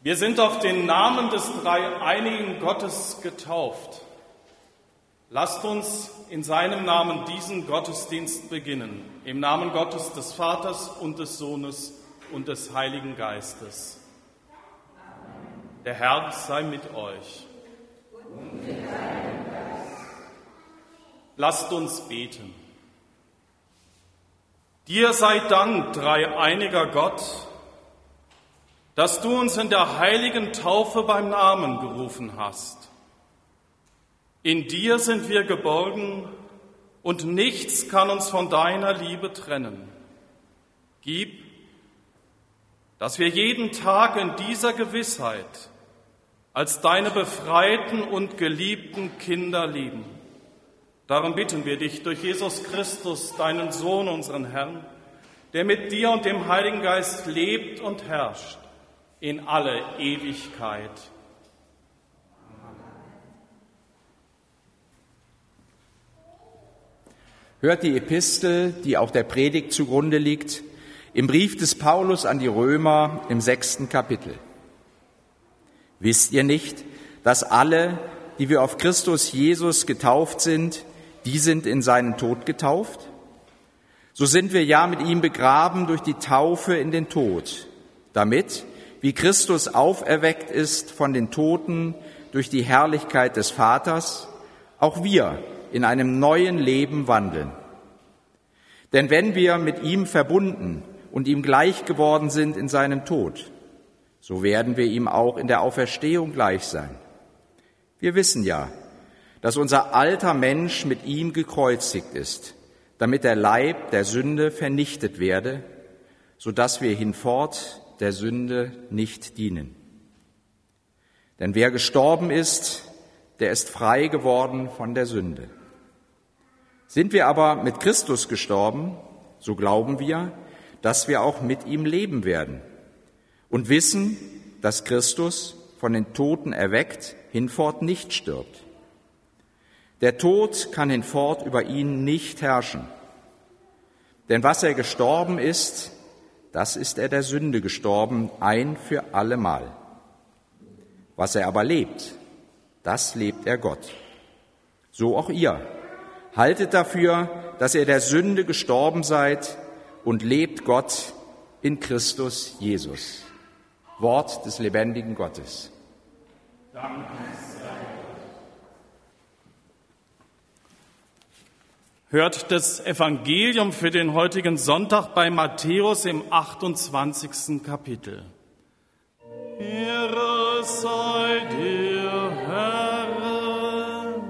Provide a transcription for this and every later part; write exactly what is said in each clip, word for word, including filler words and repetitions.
Wir sind auf den Namen des dreieinigen Gottes getauft. Lasst uns in seinem Namen diesen Gottesdienst beginnen. Im Namen Gottes, des Vaters und des Sohnes und des Heiligen Geistes. Amen. Der Herr sei mit euch. Und mit deinem Geist. Lasst uns beten. Dir sei Dank, dreieiniger Gott, dass du uns in der heiligen Taufe beim Namen gerufen hast. In dir sind wir geborgen und nichts kann uns von deiner Liebe trennen. Gib, dass wir jeden Tag in dieser Gewissheit als deine befreiten und geliebten Kinder leben. Darum bitten wir dich durch Jesus Christus, deinen Sohn, unseren Herrn, der mit dir und dem Heiligen Geist lebt und herrscht in alle Ewigkeit. Hört die Epistel, die auch der Predigt zugrunde liegt, im Brief des Paulus an die Römer im sechsten Kapitel. Wisst ihr nicht, dass alle, die wir auf Christus Jesus getauft sind, die sind in seinen Tod getauft? So sind wir ja mit ihm begraben durch die Taufe in den Tod, damit, wie Christus auferweckt ist von den Toten durch die Herrlichkeit des Vaters, auch wir in einem neuen Leben wandeln. Denn wenn wir mit ihm verbunden und ihm gleich geworden sind in seinem Tod, so werden wir ihm auch in der Auferstehung gleich sein. Wir wissen ja, dass unser alter Mensch mit ihm gekreuzigt ist, damit der Leib der Sünde vernichtet werde, sodass wir hinfort der Sünde nicht dienen. Denn wer gestorben ist, der ist frei geworden von der Sünde. Sind wir aber mit Christus gestorben, so glauben wir, dass wir auch mit ihm leben werden und wissen, dass Christus, von den Toten erweckt, hinfort nicht stirbt. Der Tod kann hinfort über ihn nicht herrschen. Denn was er gestorben ist, das ist er der Sünde gestorben, ein für allemal. Was er aber lebt, das lebt er Gott. So auch ihr. Haltet dafür, dass ihr der Sünde gestorben seid und lebt Gott in Christus Jesus. Wort des lebendigen Gottes. Danke sei Gott. Hört das Evangelium für den heutigen Sonntag bei Matthäus im achtundzwanzigsten Kapitel. Ehre sei dir, Herr.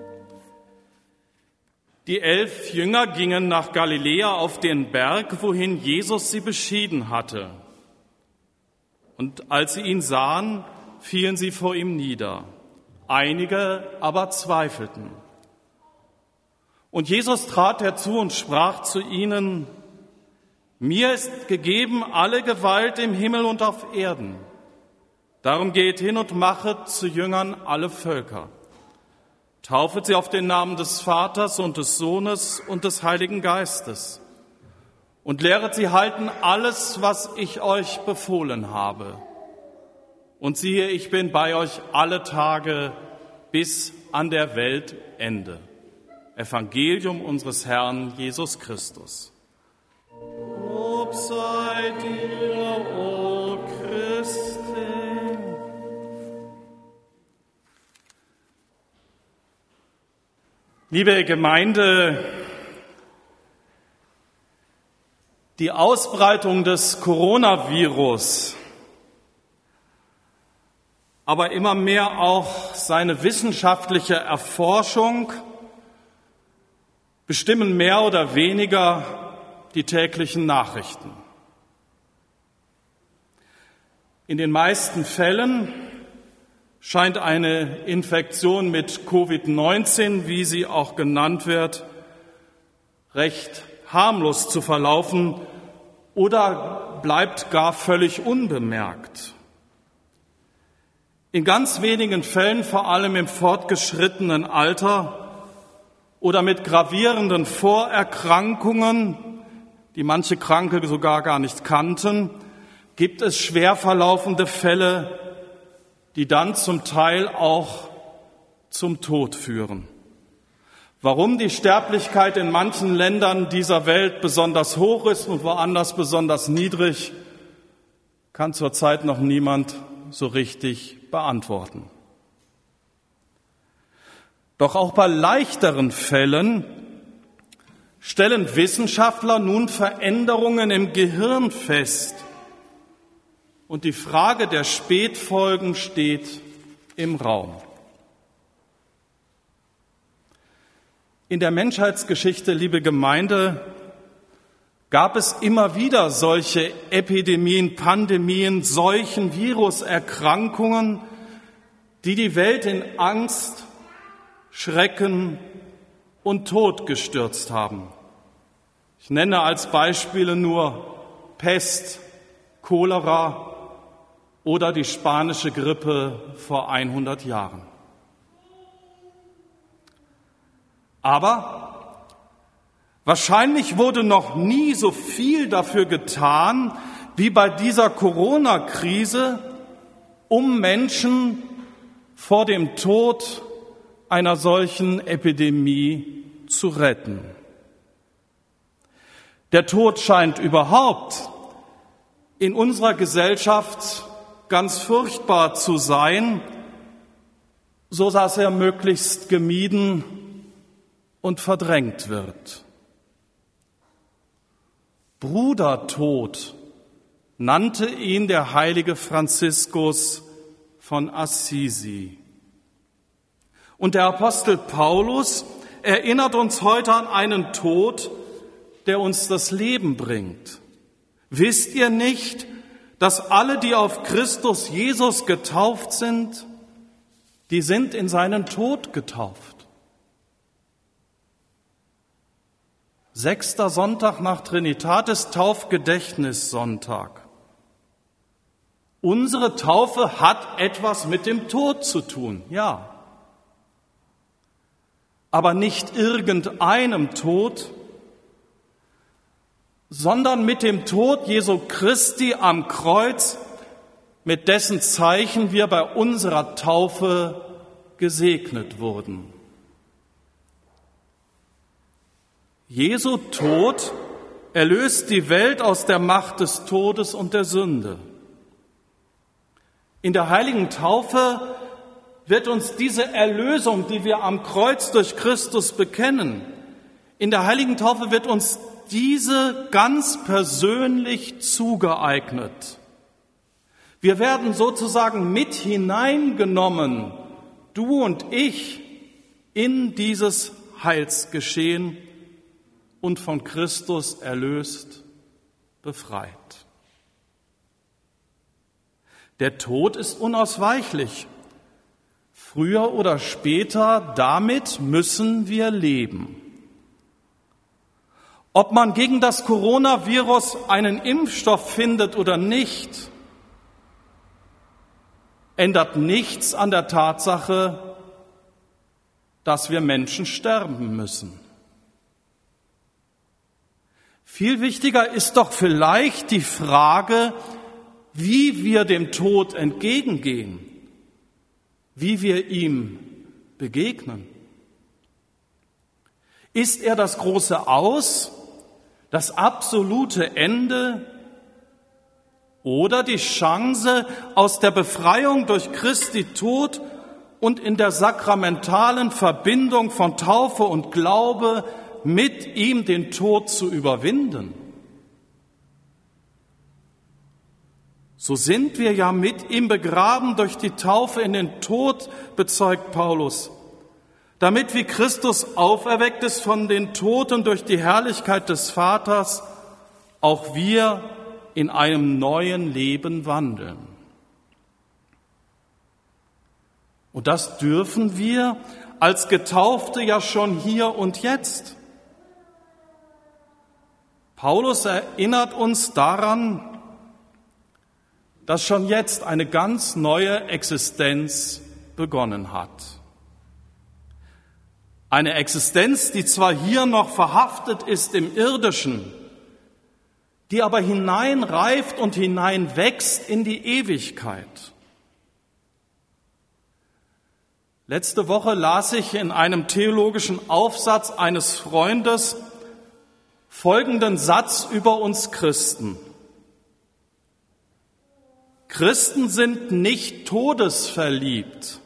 Die elf Jünger gingen nach Galiläa auf den Berg, wohin Jesus sie beschieden hatte. Und als sie ihn sahen, fielen sie vor ihm nieder. Einige aber zweifelten. Und Jesus trat herzu und sprach zu ihnen: Mir ist gegeben alle Gewalt im Himmel und auf Erden. Darum geht hin und machet zu Jüngern alle Völker. Taufet sie auf den Namen des Vaters und des Sohnes und des Heiligen Geistes und lehret sie halten alles, was ich euch befohlen habe. Und siehe, ich bin bei euch alle Tage bis an der Weltende. Evangelium unseres Herrn Jesus Christus. Lob sei dir, o Christe. Liebe Gemeinde, die Ausbreitung des Coronavirus, aber immer mehr auch seine wissenschaftliche Erforschung bestimmen mehr oder weniger die täglichen Nachrichten. In den meisten Fällen scheint eine Infektion mit Covid neunzehn, wie sie auch genannt wird, recht harmlos zu verlaufen oder bleibt gar völlig unbemerkt. In ganz wenigen Fällen, vor allem im fortgeschrittenen Alter oder mit gravierenden Vorerkrankungen, die manche Kranke sogar gar nicht kannten, gibt es schwer verlaufende Fälle die dann zum Teil auch zum Tod führen. Warum die Sterblichkeit in manchen Ländern dieser Welt besonders hoch ist und woanders besonders niedrig, kann zurzeit noch niemand so richtig beantworten. Doch auch bei leichteren Fällen stellen Wissenschaftler nun Veränderungen im Gehirn fest. Und die Frage der Spätfolgen steht im Raum. In der Menschheitsgeschichte, liebe Gemeinde, gab es immer wieder solche Epidemien, Pandemien, Seuchen, Viruserkrankungen, die die Welt in Angst, Schrecken und Tod gestürzt haben. Ich nenne als Beispiele nur Pest, Cholera oder die spanische Grippe vor hundert Jahren. Aber wahrscheinlich wurde noch nie so viel dafür getan wie bei dieser Corona-Krise, um Menschen vor dem Tod einer solchen Epidemie zu retten. Der Tod scheint überhaupt in unserer Gesellschaft ganz furchtbar zu sein, so dass er möglichst gemieden und verdrängt wird. Brudertod nannte ihn der heilige Franziskus von Assisi. Und der Apostel Paulus erinnert uns heute an einen Tod, der uns das Leben bringt. Wisst ihr nicht, dass alle, die auf Christus Jesus getauft sind, die sind in seinen Tod getauft? Sechster Sonntag nach Trinitatis, Taufgedächtnissonntag. Unsere Taufe hat etwas mit dem Tod zu tun, ja. Aber nicht irgendeinem Tod, sondern mit dem Tod Jesu Christi am Kreuz, mit dessen Zeichen wir bei unserer Taufe gesegnet wurden. Jesu Tod erlöst die Welt aus der Macht des Todes und der Sünde. In der heiligen Taufe wird uns diese Erlösung, die wir am Kreuz durch Christus bekennen, in der heiligen Taufe wird uns diese ganz persönlich zugeeignet. Wir werden sozusagen mit hineingenommen, du und ich, in dieses Heilsgeschehen und von Christus erlöst, befreit. Der Tod ist unausweichlich. Früher oder später, damit müssen wir leben. Ob man gegen das Coronavirus einen Impfstoff findet oder nicht, ändert nichts an der Tatsache, dass wir Menschen sterben müssen. Viel wichtiger ist doch vielleicht die Frage, wie wir dem Tod entgegengehen, wie wir ihm begegnen. Ist er das große Aus, das absolute Ende oder die Chance, aus der Befreiung durch Christi Tod und in der sakramentalen Verbindung von Taufe und Glaube mit ihm den Tod zu überwinden? So sind wir ja mit ihm begraben durch die Taufe in den Tod, bezeugt Paulus, damit wie Christus auferweckt ist von den Toten durch die Herrlichkeit des Vaters, auch wir in einem neuen Leben wandeln. Und das dürfen wir als Getaufte ja schon hier und jetzt. Paulus erinnert uns daran, dass schon jetzt eine ganz neue Existenz begonnen hat. Eine Existenz, die zwar hier noch verhaftet ist im Irdischen, die aber hineinreift und hineinwächst in die Ewigkeit. Letzte Woche las ich in einem theologischen Aufsatz eines Freundes folgenden Satz über uns Christen. Christen sind nicht todesverliebt,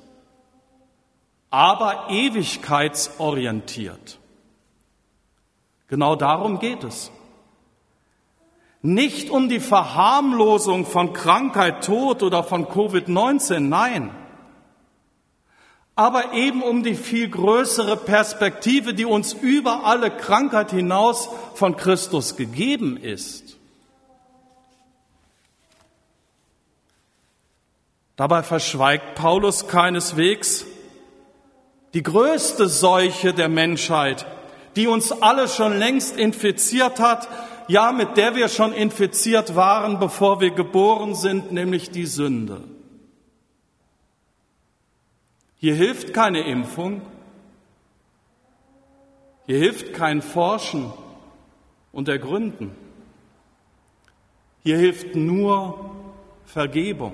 aber ewigkeitsorientiert. Genau darum geht es. Nicht um die Verharmlosung von Krankheit, Tod oder von Covid neunzehn, nein. Aber eben um die viel größere Perspektive, die uns über alle Krankheit hinaus von Christus gegeben ist. Dabei verschweigt Paulus keineswegs die größte Seuche der Menschheit, die uns alle schon längst infiziert hat, ja, mit der wir schon infiziert waren, bevor wir geboren sind, nämlich die Sünde. Hier hilft keine Impfung, hier hilft kein Forschen und Ergründen. Hier hilft nur Vergebung.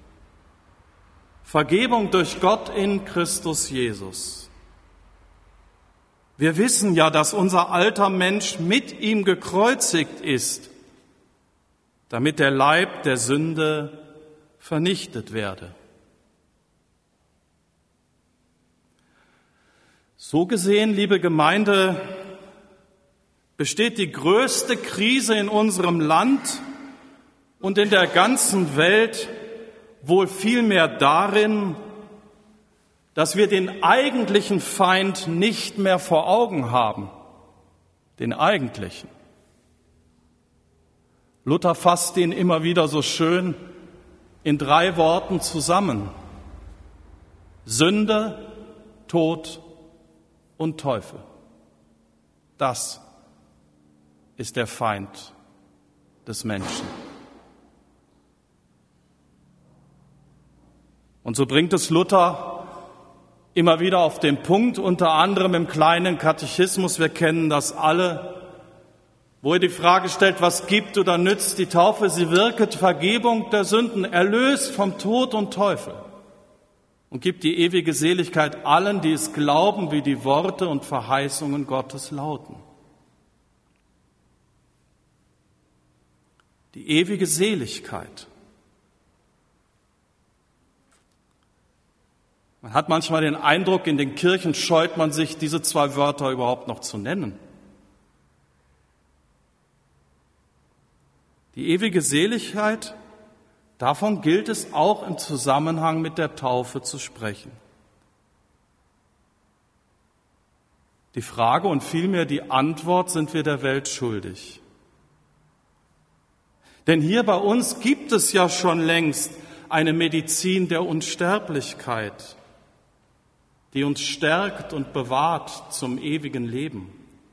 Vergebung durch Gott in Christus Jesus. Wir wissen ja, dass unser alter Mensch mit ihm gekreuzigt ist, damit der Leib der Sünde vernichtet werde. So gesehen, liebe Gemeinde, besteht die größte Krise in unserem Land und in der ganzen Welt wohl vielmehr darin, dass wir den eigentlichen Feind nicht mehr vor Augen haben, den eigentlichen. Luther fasst ihn immer wieder so schön in drei Worten zusammen: Sünde, Tod und Teufel. Das ist der Feind des Menschen. Und so bringt es Luther immer wieder auf den Punkt, unter anderem im kleinen Katechismus, wir kennen das alle, wo er die Frage stellt, was gibt oder nützt die Taufe? Sie wirket Vergebung der Sünden, erlöst vom Tod und Teufel und gibt die ewige Seligkeit allen, die es glauben, wie die Worte und Verheißungen Gottes lauten. Die ewige Seligkeit. Man hat manchmal den Eindruck, in den Kirchen scheut man sich, diese zwei Wörter überhaupt noch zu nennen. Die ewige Seligkeit, davon gilt es auch im Zusammenhang mit der Taufe zu sprechen. Die Frage und vielmehr die Antwort sind wir der Welt schuldig. Denn hier bei uns gibt es ja schon längst eine Medizin der Unsterblichkeit, die uns stärkt und bewahrt zum ewigen Leben.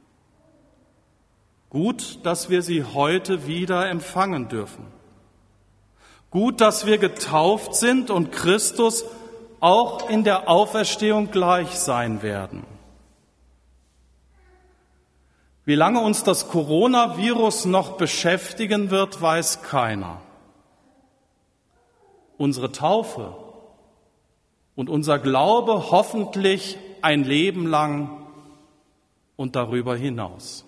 Gut, dass wir sie heute wieder empfangen dürfen. Gut, dass wir getauft sind und Christus auch in der Auferstehung gleich sein werden. Wie lange uns das Coronavirus noch beschäftigen wird, weiß keiner. Unsere Taufe und unser Glaube hoffentlich ein Leben lang und darüber hinaus.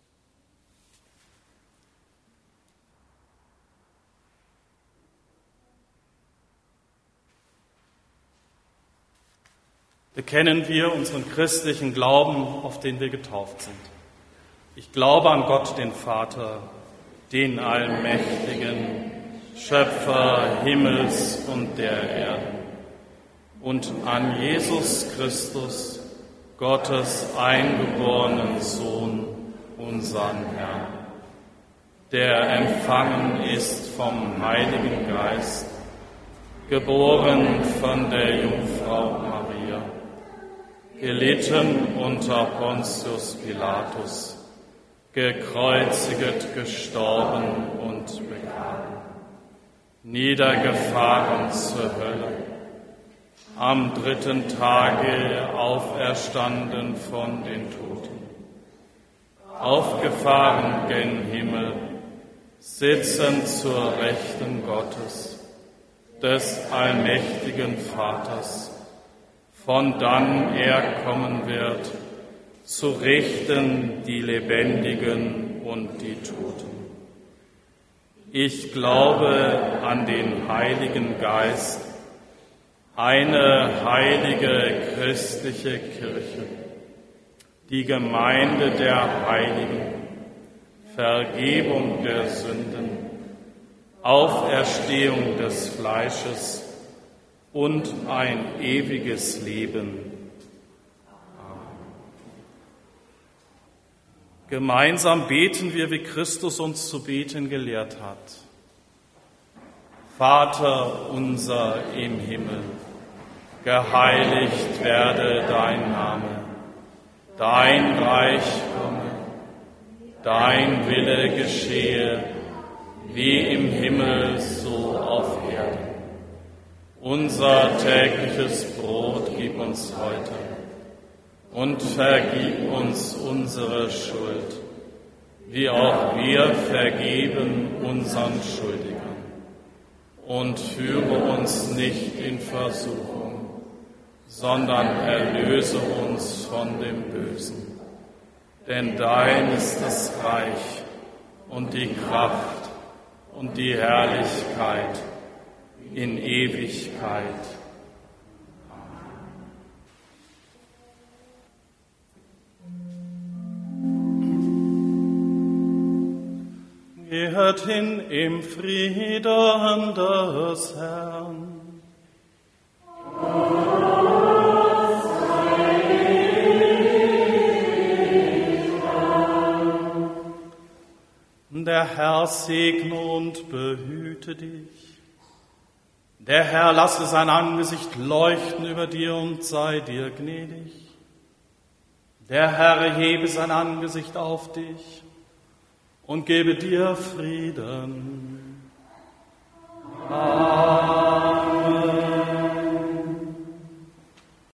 Bekennen wir unseren christlichen Glauben, auf den wir getauft sind. Ich glaube an Gott, den Vater, den Allmächtigen, Schöpfer Himmels und der Erde, und an Jesus Christus, Gottes eingeborenen Sohn, unseren Herrn, der empfangen ist vom Heiligen Geist, geboren von der Jungfrau Maria, gelitten unter Pontius Pilatus, gekreuzigt, gestorben und begraben, niedergefahren zur Hölle, am dritten Tage auferstanden von den Toten, aufgefahren gen Himmel, sitzend zur Rechten Gottes, des allmächtigen Vaters, von dann er kommen wird, zu richten die Lebendigen und die Toten. Ich glaube an den Heiligen Geist, eine heilige christliche Kirche, die Gemeinde der Heiligen, Vergebung der Sünden, Auferstehung des Fleisches und ein ewiges Leben. Gemeinsam beten wir, wie Christus uns zu beten gelehrt hat. Vater unser im Himmel, geheiligt werde dein Name, dein Reich komme, dein Wille geschehe, wie im Himmel, so auf Erden. Unser tägliches Brot gib uns heute und vergib uns unsere Schuld, wie auch wir vergeben unseren Schuldigern. Und führe uns nicht in Versuchung, sondern erlöse uns von dem Bösen. Denn dein ist das Reich und die Kraft und die Herrlichkeit in Ewigkeit. Geht hin im Frieden des Herrn. Der Herr segne und behüte dich. Der Herr lasse sein Angesicht leuchten über dir und sei dir gnädig. Der Herr erhebe sein Angesicht auf dich und gebe dir Frieden.